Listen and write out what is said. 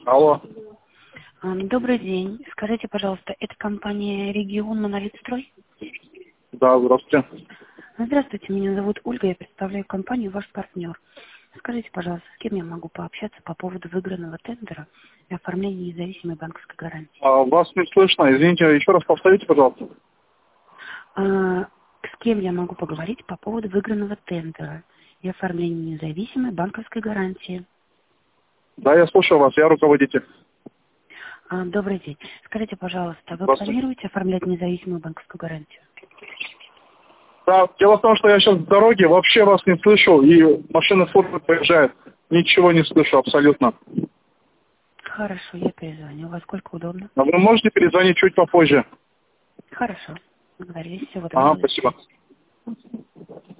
Алло. Добрый день. Скажите, пожалуйста, это компания «Регион Монолитстрой»? Да, здравствуйте. Здравствуйте, меня зовут Ольга, я представляю компанию «Ваш партнер». Скажите, пожалуйста, с кем я могу пообщаться по поводу выигранного тендера и оформления независимой банковской гарантии? Вас не слышно. Извините, еще раз повторите, пожалуйста. С кем я могу поговорить по поводу выигранного тендера и оформления независимой банковской гарантии? Да, я слушаю вас, я руководитель. Добрый день. Скажите, пожалуйста, вы Здравствуйте. планируете оформлять независимую банковскую гарантию? Да, дело в том, что я сейчас в дороге, вообще вас не слышу, и машина службы проезжает. Ничего не слышу абсолютно. Хорошо, я перезвоню. Во сколько удобно? Но вы можете перезвонить чуть попозже? Хорошо. Договорились. Всего Ага, доброго. До спасибо. свидания.